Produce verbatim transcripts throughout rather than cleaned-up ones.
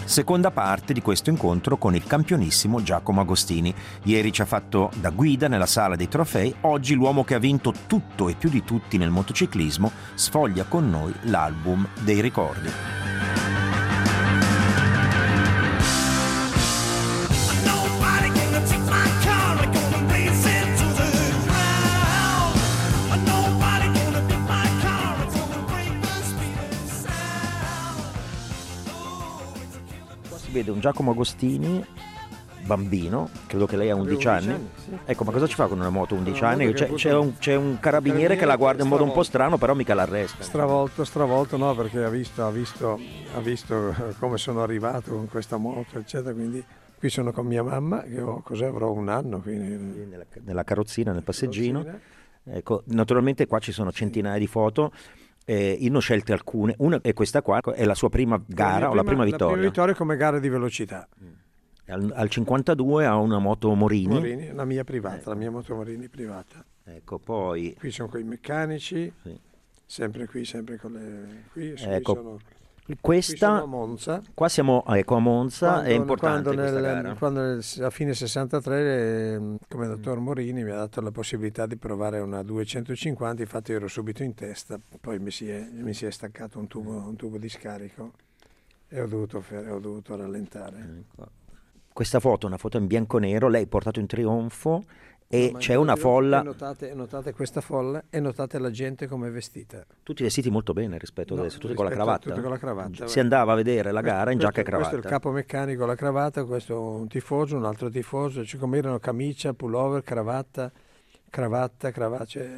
Seconda parte di questo incontro con il campionissimo Giacomo Agostini. Ieri ci ha fatto da guida nella sala dei trofei, oggi l'uomo che ha vinto tutto e più di tutti nel motociclismo sfoglia con noi l'album dei ricordi. Vede un Giacomo Agostini bambino, credo che lei ha undici anni, anni sì. Ecco, ma cosa ci fa con una moto undici anni? C'è, c'è, c'è, un, c'è un carabiniere che la guarda in modo un po' strano, però mica l'arresta. Stravolto, stravolto no, perché ha visto, ha visto, ha visto come sono arrivato con questa moto, eccetera, quindi qui sono con mia mamma, che ho, cos'è, avrò un anno. Quindi... Nella, nella carrozzina, nel passeggino. Ecco, naturalmente qua ci sono centinaia di foto. Eh, io ne ho scelte alcune, una è questa qua, è la sua prima gara prima, o la prima vittoria? La prima vittoria come gara di velocità. Al, al cinquantadue ha una moto Morini. Morini, la mia privata, ecco. La mia moto Morini privata. Ecco, poi... Qui sono con i meccanici, sì. Sempre qui, sempre con le... Qui, ecco. Qui sono... Questa, qui siamo a Monza. Qua siamo ecco, a Monza, quando, è importante quando questa nel, gara. Quando nel, a fine sessantatré, eh, come dottor Morini, mi ha dato la possibilità di provare una duecentocinquanta, infatti ero subito in testa, poi mi si è, mi si è staccato un tubo, un tubo di scarico e ho dovuto, ho dovuto rallentare. Ecco. Questa foto è una foto in bianco e nero, lei portato in trionfo. E no, c'è una folla. Notate, notate questa folla e notate la gente come è vestita. Tutti vestiti molto bene rispetto no, a adesso, tutti rispetto con la cravatta. Tutti con la cravatta. Si andava a vedere la gara in giacca e cravatta. Questo è il capo meccanico, la cravatta, questo un tifoso, un altro tifoso, cioè come erano camicia, pullover, cravatta, cravatta, cravatta. Cioè...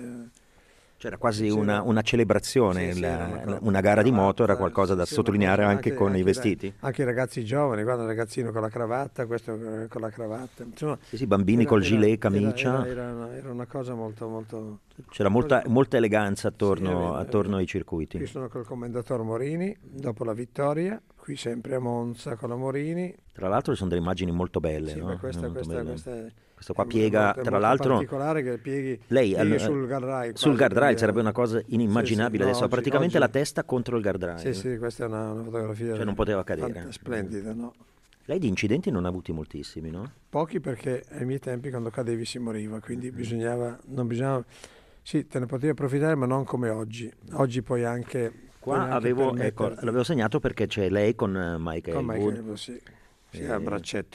C'era quasi una, una celebrazione, sì, sì, la, una, una gara di moto era qualcosa da sì, sottolineare anche, anche con anche i vestiti. Da, anche i ragazzi giovani, guarda il ragazzino con la cravatta, questo con la cravatta. Insomma, sì, sì, bambini era, col era, gilet, camicia. Era, era, era, una, era una cosa molto... molto C'era molta, molta eleganza attorno, sì, vero, attorno ai circuiti. Qui sono col commendator Morini, dopo la vittoria, qui sempre a Monza con la Morini. Tra l'altro ci sono delle immagini molto belle, sì, no? Questa, molto questa, belle. questa è, questo qua è piega, molto, tra molto l'altro... particolare che pieghi, lei, pieghi al, sul guardrail. Sul guardrail sarebbe una cosa inimmaginabile sì, sì, no, adesso, oggi, praticamente oggi... la testa contro il guardrail. Sì, sì, questa è una, una fotografia... Cioè non poteva cadere. Splendida, no? Lei di incidenti non ha avuti moltissimi, no? Pochi, perché ai miei tempi quando cadevi si moriva, quindi mm. bisognava... non bisognava... Sì, te ne potevi approfittare, ma non come oggi. Oggi puoi anche... Qua puoi anche avevo, ecco, l'avevo segnato perché c'è lei con Mike con Elwood. Mike Elwood, sì. Sì, a braccetto.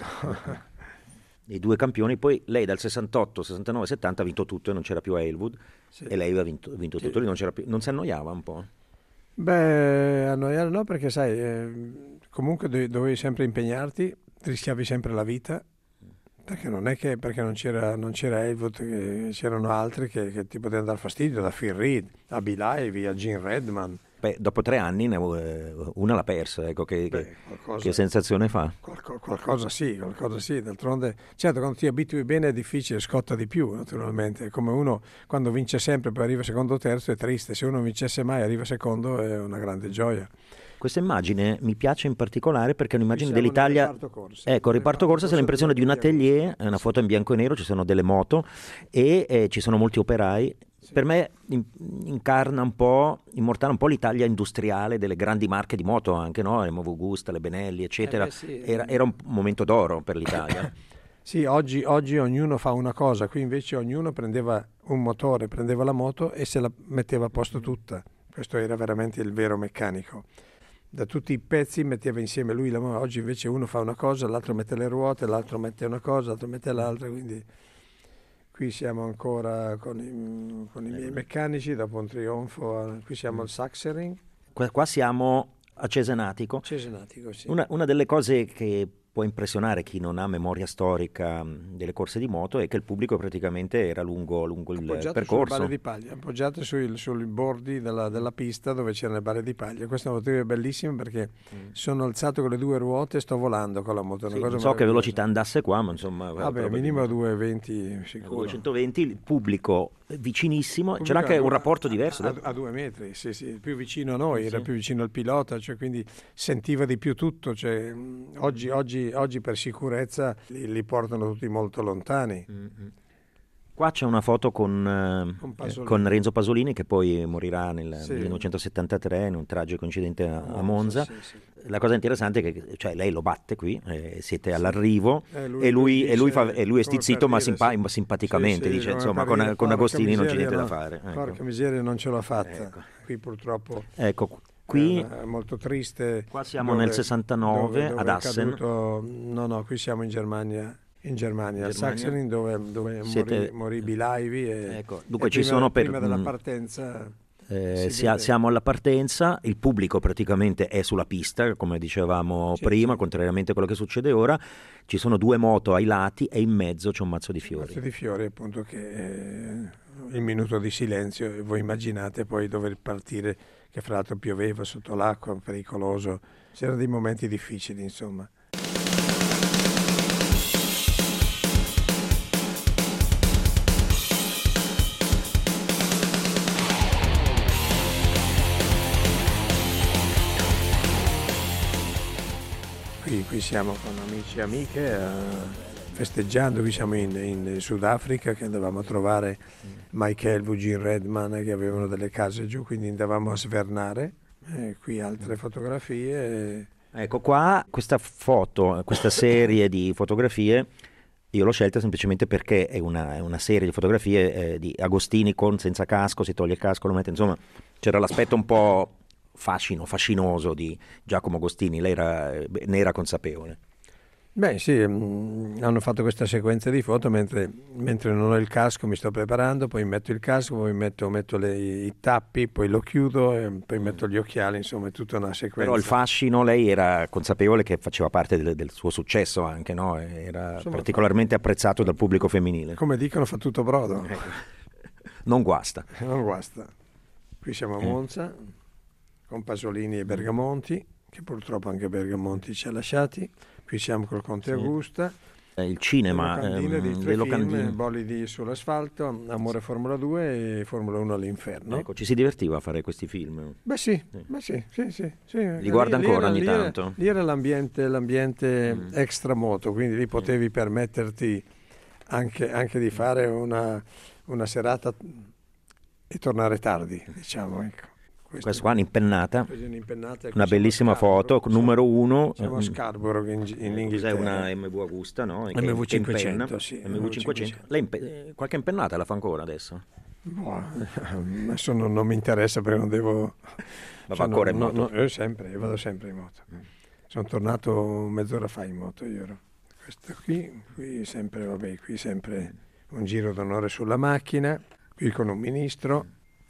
I due campioni, poi lei dal sessantotto, sessantanove, settanta ha vinto tutto e non c'era più Elwood, sì. E lei aveva vinto, vinto tutto, sì. Lì non c'era più, non si annoiava un po'? Beh, annoiare no, perché sai, eh, comunque dovevi sempre impegnarti, rischiavi sempre la vita, perché non è che perché non c'era, non c'era Elwood, che c'erano altri che, che ti potevano dar fastidio, da Phil Reed, a Bill Ivy, a Gene Redman. Beh, dopo tre anni ne, una l'ha persa, ecco, che, Beh, qualcosa, che sensazione fa? Qualco, qualcosa sì, qualcosa sì, d'altronde, certo quando ti abitui bene è difficile, scotta di più naturalmente, come uno quando vince sempre poi arriva secondo o terzo è triste, se uno vincesse mai arriva secondo è una grande gioia. Questa immagine mi piace in particolare perché è un'immagine dell'Italia. Reparto corsa. Ecco, il reparto corsa, c'è l'impressione di un atelier, è una foto in bianco e nero, ci sono delle moto e eh, ci sono molti operai. Sì. Per me in, incarna un po', immortala un po' l'Italia industriale delle grandi marche di moto anche, no? Le Movo Gusta, le Benelli, eccetera. Eh beh, sì. era, era un momento d'oro per l'Italia. Sì, oggi, oggi ognuno fa una cosa, qui invece ognuno prendeva un motore, prendeva la moto e se la metteva a posto tutta. Questo era veramente il vero meccanico. Da tutti i pezzi metteva insieme lui la mano. Oggi invece uno fa una cosa, l'altro mette le ruote, l'altro mette una cosa, l'altro mette l'altra, quindi qui siamo ancora con i, con i miei meccanici dopo un trionfo, qui siamo al Sachsenring. Qua, qua siamo a Cesenatico. Cesenatico, sì. Una, una delle cose che può impressionare chi non ha memoria storica delle corse di moto è che il pubblico praticamente era lungo, lungo il appoggiato percorso. Sulle balle di paglia, appoggiato sui, sui bordi della, della pista dove c'erano le balle di paglia. Questa è una fotografia bellissima perché mm. sono alzato con le due ruote e sto volando con la moto. Una sì, cosa non so che velocità andasse qua, ma insomma... Vabbè, minimo duecentoventi sicuro. duecentoventi, il pubblico vicinissimo, c'era anche un rapporto diverso. A, a, a due metri, sì, sì, più vicino a noi, sì. Era più vicino al pilota, cioè quindi sentiva di più tutto. Cioè, oggi, oggi, oggi per sicurezza li, li portano tutti molto lontani. Mm-hmm. Qua c'è una foto con, Con eh, Pasolini. con Renzo Pasolini, che poi morirà nel Sì. millenovecentosettantatré in un tragico incidente a, a A Monza. Monza, sì, sì. La cosa interessante è che cioè, lei lo batte qui, eh, siete all'arrivo Eh, lui- e, lui, lui e, lui dice, fa- e lui è come per stizzito ma, dire, simpa- sì. ma simpaticamente, Sì, sì, dice come insomma per con, dire, con porca Agostini non c'è miseria, niente da no, fare. Ecco. Porca miseria, non ce l'ho fatta. Ecco. Qui purtroppo Ecco, qui, è molto triste. qua siamo dove- nel sessantanove dove- dove ad è Assen. caduto- no, no, qui siamo in Germania. In Germania, In a Germania. Sachsenring, dove, dove Siete- morì, morì Bilaivi e, Ecco, dunque e ci prima, sono per- prima della mh, partenza Eh, si sia- vede- siamo alla partenza, il pubblico praticamente è sulla pista, come dicevamo Sì, prima, sì. contrariamente a quello che succede ora. Ci sono due moto ai lati e in mezzo c'è un mazzo di un fiori. mazzo di fiori, appunto, che eh, il minuto di silenzio, e voi immaginate poi dover partire, che fra l'altro pioveva sotto l'acqua, pericoloso, c'erano dei momenti difficili, insomma. Qui, qui siamo con amici e amiche eh, festeggiando, qui siamo in, in Sudafrica, che andavamo a trovare Michael, Eugene Redman, che avevano delle case giù, quindi andavamo a svernare. Eh, qui altre fotografie. Ecco qua, questa foto, questa serie di fotografie, io l'ho scelta semplicemente perché è una, è una serie di fotografie eh, di Agostini con senza casco, si toglie il casco, lo mette, insomma, c'era l'aspetto un po' fascino, fascinoso di Giacomo Agostini, lei era, ne era consapevole. Beh sì, mh, hanno fatto questa sequenza di foto mentre, mentre non ho il casco, mi sto preparando, poi metto il casco, poi metto, metto le, i tappi, poi lo chiudo e poi metto gli occhiali, insomma è tutta una sequenza. Però il fascino, lei era consapevole che faceva parte del, del suo successo anche, no? Era Insomma, particolarmente apprezzato dal pubblico femminile. Come dicono, fa tutto brodo, Non guasta. non guasta. Qui siamo a Monza, con Pasolini e Bergamonti, che purtroppo anche Bergamonti ci ha lasciati. Qui siamo col Conte Augusta. Eh, Il cinema, Le locandine ehm, di le tre locandine. film, Bolidi sull'asfalto, Amore Formula due e Formula uno all'inferno. Ecco, ci si divertiva a fare questi film. Beh sì, beh sì, sì, sì, sì. Li guarda Lì- ancora lì ogni era- tanto? Lì era l'ambiente, l'ambiente Mm. extramoto, quindi lì potevi permetterti anche, anche di fare una, una serata e tornare tardi, diciamo. Ecco. Questo- Questa qua un'impennata, questa è un'impennata, ecco, una siamo a bellissima foto, Scarborough, numero uno. Siamo a ehm, Scarborough in, in Cos'è Inghilterra. una M V Augusta, no? Che- M V che impenna. cinquecento, sì, M V cinquecento. Lei impe- eh, qualche impennata la fa ancora adesso? Boh, adesso non, non mi interessa perché non devo... Ma va ancora in no, moto? no, io sempre, io vado sempre in moto. Sono tornato mezz'ora fa in moto, io ero. Questo qui, qui sempre, vabbè, qui sempre un giro d'onore sulla macchina, qui con un ministro,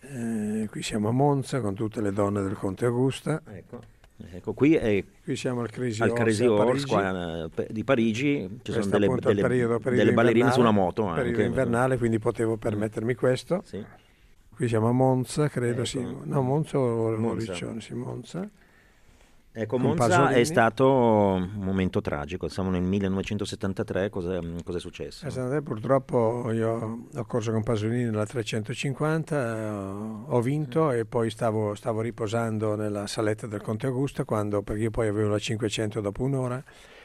eh, qui siamo a Monza con tutte le donne del Conte Augusta, Ecco, ecco qui è qui siamo al Crazy al Horse Crazy a Horse Parigi. qua, eh, pe- di Parigi, ci Questo sono delle, appunto è il delle- periodo- periodo delle ballerine invernale, sulla moto periodo anche. invernale, quindi potevo permettermi questo. Sì. Qui siamo a Monza, credo, Ecco. sì. No, Monza o Monza. Riccione, sì, Monza. Ecco, Con Monza Pasolini. è stato un momento tragico, siamo nel millenovecentosettantatré, cosa è successo? A San Andrea purtroppo io ho corso con Pasolini nella trecentocinquanta, eh, ho vinto e poi stavo, stavo riposando nella saletta del Conte Augusta, quando, perché io poi avevo la cinquecento dopo un'ora,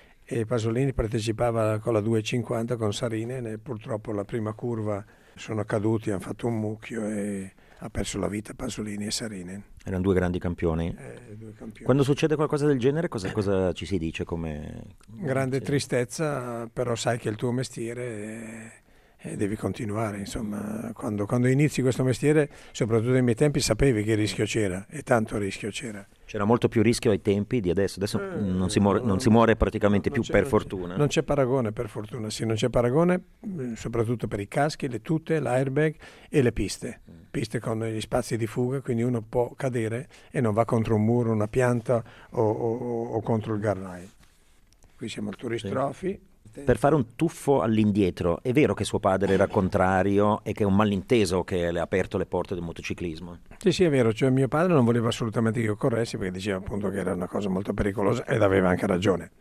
e Pasolini partecipava con la duecentocinquanta con Sarinen e purtroppo la prima curva sono caduti, hanno fatto un mucchio e ha perso la vita Pasolini e Sarinen. Erano due grandi campioni. Eh, due campioni. Quando succede qualcosa del genere, cosa, cosa ci si dice come... Grande sì. tristezza, però sai che è il tuo mestiere e, e devi continuare. Insomma, quando, quando inizi questo mestiere, soprattutto nei miei tempi, sapevi che rischio c'era e tanto rischio c'era. C'era molto più rischio ai tempi di adesso, adesso Eh, non, si muore, non si muore praticamente non più c'è- per non c'è- fortuna. Non c'è paragone, per fortuna, sì, non c'è paragone, eh, soprattutto per i caschi, le tute, l'airbag e le piste. Piste con gli spazi di fuga, quindi uno può cadere e non va contro un muro, una pianta o, o- o contro il guardrail. Qui siamo al Tourist Sì. Trophy. Per fare un tuffo all'indietro, è vero che suo padre era contrario e che è un malinteso che le ha aperto le porte del motociclismo? Sì, sì, è vero, cioè mio padre non voleva assolutamente che io corressi perché diceva appunto che era una cosa molto pericolosa ed aveva anche ragione.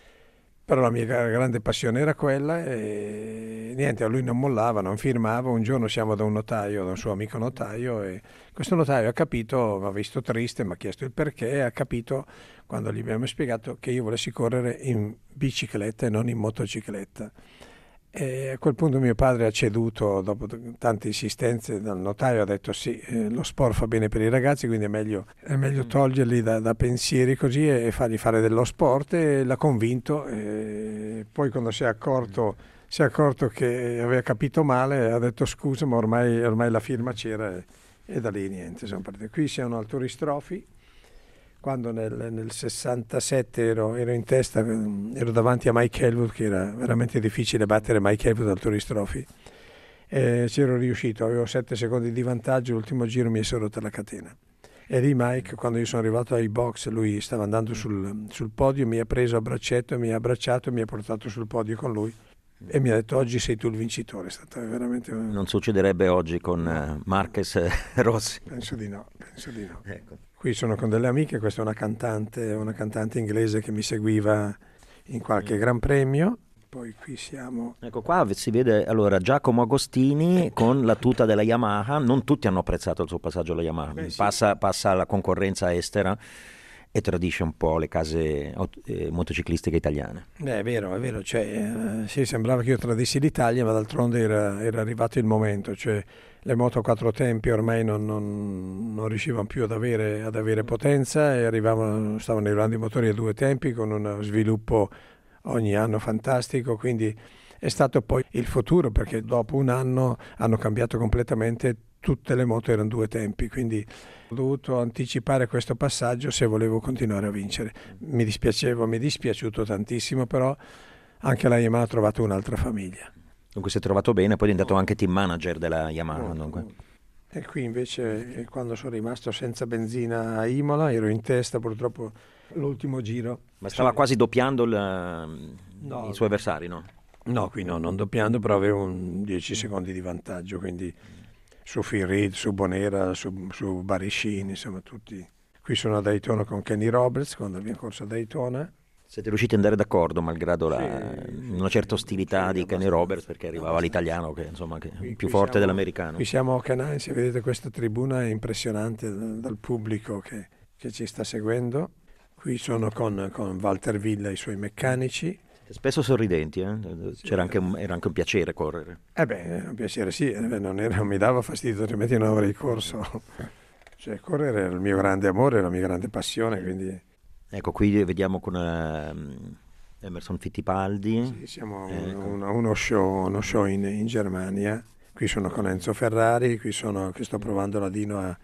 Però la mia gra- grande passione era quella e niente, a lui non mollava, non firmava. Un giorno siamo da un notaio, da un suo amico notaio e questo notaio ha capito, mi ha visto triste, mi ha chiesto il perché, ha capito quando gli abbiamo spiegato che io volessi correre in bicicletta e non in motocicletta. E a quel punto mio padre ha ceduto, dopo tante insistenze dal notaio, ha detto sì, eh, lo sport fa bene per i ragazzi, quindi è meglio, è meglio toglierli da, da pensieri così e fargli fare dello sport, e l'ha convinto. E poi quando si è accorto, si è accorto che aveva capito male, ha detto scusa, ma ormai, ormai la firma c'era, e, e da lì niente, sono partiti. Qui siamo al Tourist Trophy. Quando nel, nel sessantasette ero, ero in testa, ero davanti a Mike Elwood, che era veramente difficile battere Mike Elwood al Tourist Trophy, e ci ero riuscito, avevo sette secondi di vantaggio, l'ultimo giro mi è rotta la catena. E lì Mike, quando io sono arrivato ai box, lui stava andando sul, sul podio, mi ha preso a braccetto, mi ha abbracciato e mi ha portato sul podio con lui. E mi ha detto oggi sei tu il vincitore. È stato veramente un... Non succederebbe oggi con no. Marquez e Rossi? Penso di no, penso di no. Ecco. Qui sono con delle amiche, questa è una cantante, una cantante inglese che mi seguiva in qualche gran premio. Poi qui siamo... Ecco, qua si vede allora Giacomo Agostini con la tuta della Yamaha. Non tutti hanno apprezzato il suo passaggio alla Yamaha. Beh, sì. passa, passa alla concorrenza estera e tradisce un po' le case eh, motociclistiche italiane. Beh, è vero, è vero. Cioè, eh, sì, sembrava che io tradissi l'Italia, ma d'altronde era, era arrivato il momento. Cioè, le moto a quattro tempi ormai non, non, non riuscivano più ad avere, ad avere potenza, e arrivavano, stavano arrivando i motori a due tempi con uno sviluppo ogni anno fantastico, quindi è stato poi il futuro, perché dopo un anno hanno cambiato completamente, tutte le moto erano due tempi, quindi ho dovuto anticipare questo passaggio se volevo continuare a vincere. Mi dispiaceva, mi è dispiaciuto tantissimo, però anche la Yamaha ha trovato un'altra famiglia. Dunque si è trovato bene, poi è diventato anche team manager della Yamaha. Oh, dunque. E qui invece, quando sono rimasto senza benzina a Imola, ero in testa purtroppo l'ultimo giro. Ma stava sì. quasi doppiando il, no, i suoi avversari, no? No, qui no, non doppiando, però avevo un dieci secondi di vantaggio, quindi su Phil Reed, su Bonera, su, su Bariscini, insomma tutti. Qui sono a Daytona con Kenny Roberts, quando abbiamo corso a Daytona. Siete riusciti ad andare d'accordo, malgrado la, sì, una certa ostilità sì, di Kenny Roberts, perché arrivava l'italiano che insomma che è più forte siamo, dell'americano. Qui siamo a Canale, se vedete questa tribuna è impressionante dal, dal pubblico che, che ci sta seguendo. Qui sono con, con Walter Villa e i suoi meccanici. Spesso sorridenti, eh? C'era anche un, era anche un piacere correre. Eh beh, un piacere sì, non, era, non mi dava fastidio, altrimenti non avrei corso. Cioè, correre era il mio grande amore, la mia grande passione, quindi... Ecco, qui vediamo con uh, Emerson Fittipaldi. Sì, siamo ecco. un, uno show, uno show in, in Germania. Qui sono con Enzo Ferrari, qui, sono, qui sto provando la Dino a,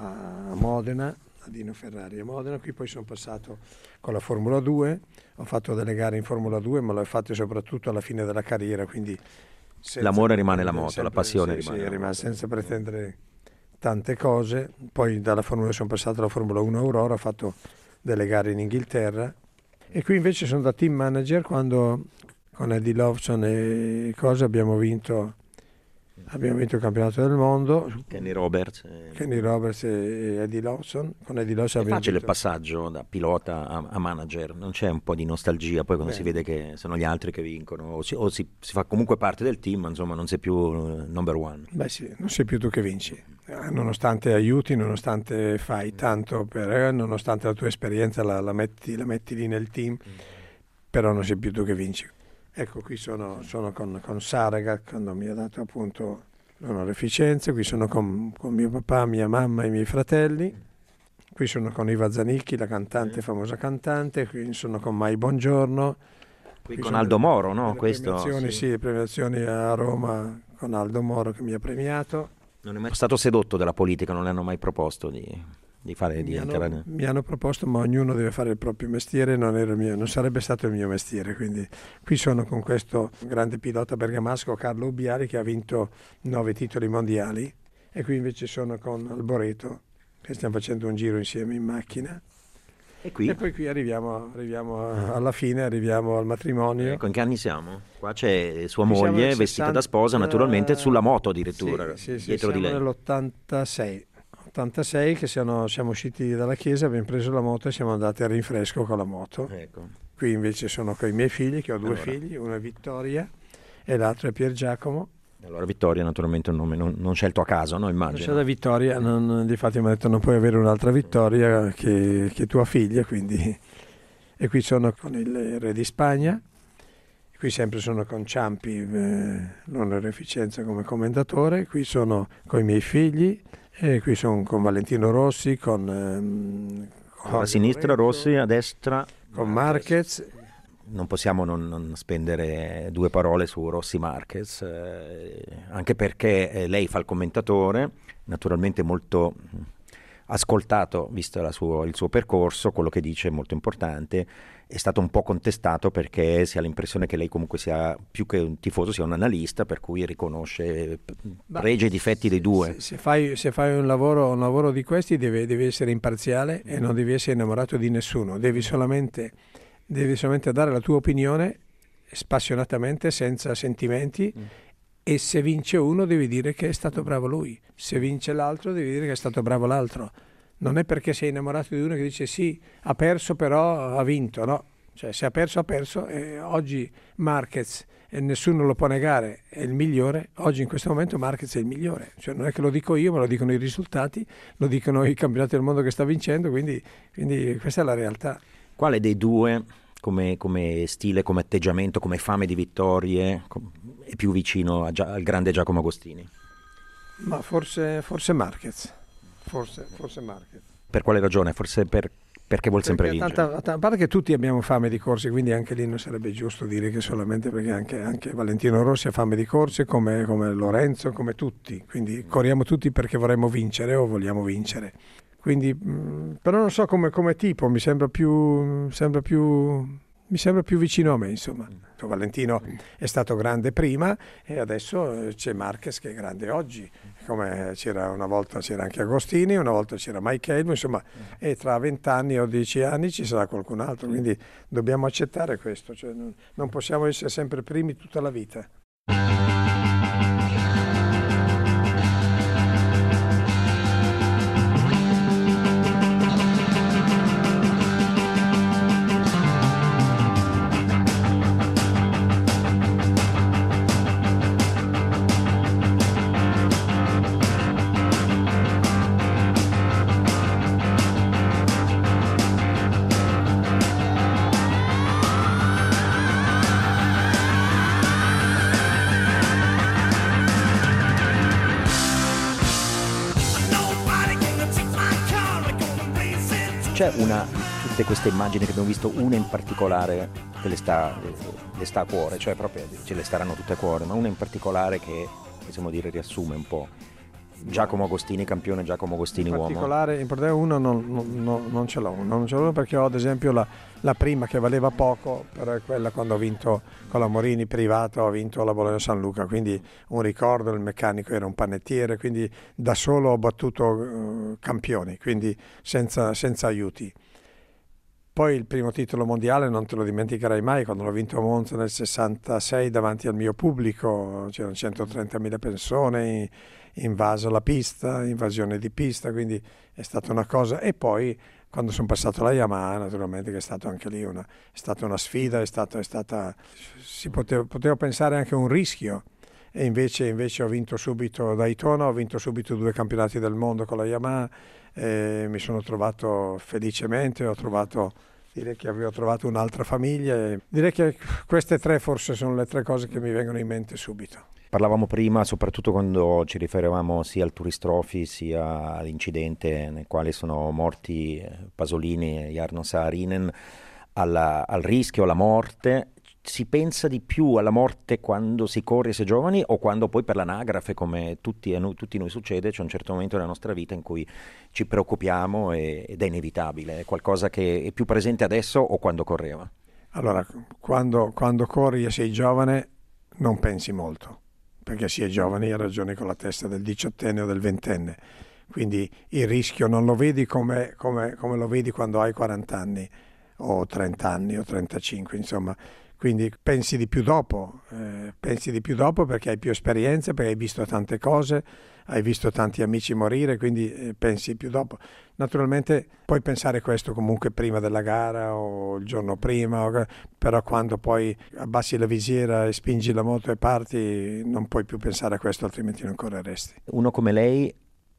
a Modena, la Dino Ferrari a Modena. Qui poi sono passato con la Formula due, ho fatto delle gare in Formula due, ma l'ho fatte soprattutto alla fine della carriera, quindi... L'amore rimane la moto, sempre, la passione sì, rimane sì, la rimane moto. Senza pretendere tante cose. Poi dalla Formula sono passato alla Formula uno Aurora, ho fatto delle gare in Inghilterra, e qui invece sono da team manager quando con Eddie Lawson e cose abbiamo vinto abbiamo vinto il campionato del mondo. Kenny Roberts e... Kenny Roberts e Eddie Lawson. Con Eddie Lawson è facile vinto... il passaggio da pilota a, a manager, non c'è un po' di nostalgia poi quando Beh. si vede che sono gli altri che vincono o, si, o si, si fa comunque parte del team, insomma non sei più number one. Beh sì, non sei più tu che vinci, nonostante aiuti, nonostante fai tanto per, nonostante la tua esperienza la, la, metti, la metti lì nel team, mm. però non sei più tu che vinci. Ecco, qui sono, sono con, con Saragat, quando mi ha dato appunto l'onoreficenza. Qui sono con, con mio papà, mia mamma e i miei fratelli. Qui sono con Iva Zanicchi, la cantante, famosa cantante. Qui sono con Mai Buongiorno. Qui, qui con Aldo Moro, no? Le Questo, premiazioni, sì. sì, le premiazioni a Roma con Aldo Moro che mi ha premiato. Non è mai stato sedotto dalla politica, non le hanno mai proposto di... di fare di mi, entrare... hanno, mi hanno proposto, ma ognuno deve fare il proprio mestiere, non, era il mio, non sarebbe stato il mio mestiere, quindi qui sono con questo grande pilota bergamasco Carlo Ubbiari che ha vinto nove titoli mondiali, e qui invece sono con Alboreto che stiamo facendo un giro insieme in macchina. E, qui? E poi qui arriviamo, arriviamo alla fine, arriviamo al matrimonio. Ecco, in che anni siamo? Qua c'è sua qui moglie vestita sessanta... da sposa, naturalmente sulla moto addirittura, sì, sì, dietro sì, di lei. nell'ottantasei ottantasei che siamo, siamo usciti dalla chiesa, abbiamo preso la moto e siamo andati a rinfresco con la moto. Ecco. Qui invece sono con i miei figli, che ho due allora. figli, uno è Vittoria e l'altro è Pier Giacomo. Allora Vittoria naturalmente è un nome non, non scelto a caso, no? Immagino. C'è da Vittoria, non, difatti mi ha detto non puoi avere un'altra Vittoria che, che tua figlia, quindi... E qui sono con il re di Spagna. qui sempre sono con Ciampi, eh, l'onorificenza come commentatore, qui sono con i miei figli, e qui sono con Valentino Rossi, con... Ehm, a sinistra Lorenzo, Rossi, a destra con Marquez. Non possiamo non, non spendere due parole su Rossi Marquez, eh, anche perché eh, lei fa il commentatore, naturalmente molto ascoltato, visto la suo, il suo percorso, quello che dice è molto importante. È stato un po' contestato perché si ha l'impressione che lei comunque sia, più che un tifoso, sia un analista, per cui riconosce pregi e difetti dei due. Se, se, fai, se fai un lavoro, un lavoro di questi devi, devi essere imparziale e non devi essere innamorato di nessuno, devi solamente, devi solamente dare la tua opinione spassionatamente, senza sentimenti, mm. e se vince uno devi dire che è stato bravo lui, se vince l'altro devi dire che è stato bravo l'altro. Non è perché sei innamorato di uno che dice sì, ha perso però ha vinto, no? Cioè se ha perso ha perso, e oggi Marquez, e nessuno lo può negare, è il migliore. Oggi in questo momento Marquez è il migliore, cioè non è che lo dico io, ma lo dicono i risultati, lo dicono i campionati del mondo che sta vincendo, quindi, quindi questa è la realtà. Quale dei due, come, come stile, come atteggiamento, come fame di vittorie, è più vicino a, al grande Giacomo Agostini? Ma forse, forse Marquez. Forse, forse Marquez. Per quale ragione? Forse per, perché vuol sempre perché vincere? Tanta, a parte che tutti abbiamo fame di corse, quindi anche lì non sarebbe giusto dire che solamente perché anche, anche Valentino Rossi ha fame di corse, come, come Lorenzo, come tutti. Quindi corriamo tutti perché vorremmo vincere o vogliamo vincere. Quindi, mh, però non so come, come tipo, mi sembra più, sembra più, mi sembra più vicino a me, insomma. Valentino è stato grande prima e adesso c'è Marquez che è grande oggi, come c'era una volta c'era anche Agostini, una volta c'era Mike Elmo, insomma, e tra vent'anni o dieci anni ci sarà qualcun altro, quindi dobbiamo accettare questo, cioè non, non possiamo essere sempre primi tutta la vita. C'è una, tutte queste immagini che abbiamo visto, una in particolare che le sta, le sta a cuore, cioè proprio ce le staranno tutte a cuore, ma una in particolare che possiamo dire riassume un po'. Giacomo Agostini campione, Giacomo Agostini in uomo. Particolare, in particolare uno non, non, non ce l'ho, non ce l'ho perché ho ad esempio la, la prima che valeva poco, però è quella quando ho vinto con la Morini privata, ho vinto la Bologna San Luca, quindi un ricordo, il meccanico era un panettiere, quindi da solo ho battuto uh, campioni, quindi senza, senza aiuti. Poi il primo titolo mondiale non te lo dimenticherai mai, quando l'ho vinto a Monza nel sessantasei davanti al mio pubblico, c'erano centotrentamila persone, invaso la pista, invasione di pista, quindi è stata una cosa. E poi quando sono passato alla Yamaha, naturalmente, che è stato anche lì una, è stata una sfida, è stata, è stata si poteva, potevo pensare anche un rischio, e invece, invece ho vinto subito Daytona, ho vinto subito due campionati del mondo con la Yamaha, e mi sono trovato felicemente, ho trovato, direi che avevo trovato un'altra famiglia, e direi che queste tre forse sono le tre cose che mi vengono in mente subito. Parlavamo prima, soprattutto quando ci riferivamo sia al Tourist Trophy sia all'incidente nel quale sono morti Pasolini e Jarno Saarinen, alla, al rischio, alla morte. Si pensa di più alla morte quando si corre e si è giovani, o quando poi per l'anagrafe, come tutti, a noi, tutti noi succede, c'è un certo momento nella nostra vita in cui ci preoccupiamo e, ed è inevitabile, è qualcosa che è più presente adesso o quando correva? Allora, quando, quando corri e sei giovane non pensi molto, perché si è giovani e ragioni con la testa del diciottenne o del ventenne, quindi il rischio non lo vedi come, come, come lo vedi quando hai quaranta anni o trenta anni o trentacinque, insomma. Quindi pensi di più dopo, eh, pensi di più dopo perché hai più esperienza, perché hai visto tante cose, hai visto tanti amici morire, quindi eh, pensi più dopo. Naturalmente puoi pensare questo comunque prima della gara o il giorno prima, o, però quando poi abbassi la visiera e spingi la moto e parti non puoi più pensare a questo, altrimenti non correresti. Uno come lei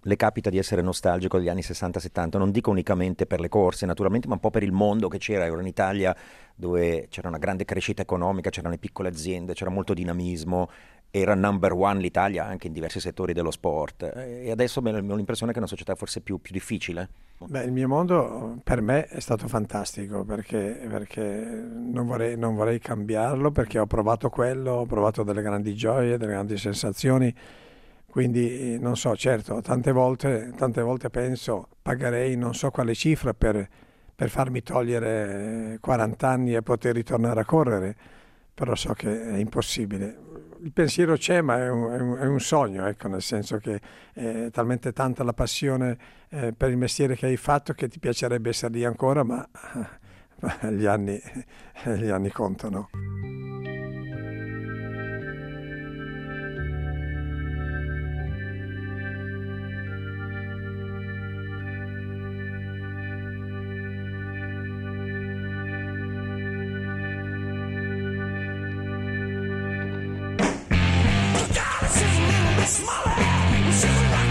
le capita di essere nostalgico degli anni sessanta settanta, non dico unicamente per le corse naturalmente, ma un po' per il mondo che c'era. Ero in Italia dove c'era una grande crescita economica, c'erano le piccole aziende, c'era molto dinamismo, era number one l'Italia anche in diversi settori dello sport, e adesso ho l'impressione che è una società forse più, più difficile. Beh, il mio mondo per me è stato fantastico perché, perché non, vorrei, non vorrei cambiarlo, perché ho provato quello, ho provato delle grandi gioie, delle grandi sensazioni. Quindi non so, certo, tante volte, tante volte penso, pagherei non so quale cifra per, per farmi togliere quaranta anni e poter ritornare a correre, però so che è impossibile. Il pensiero c'è, ma è un, è un, è un sogno, ecco, nel senso che è talmente tanta la passione eh, per il mestiere che hai fatto che ti piacerebbe essere lì ancora, ma, ma gli anni, gli anni contano. Smaller,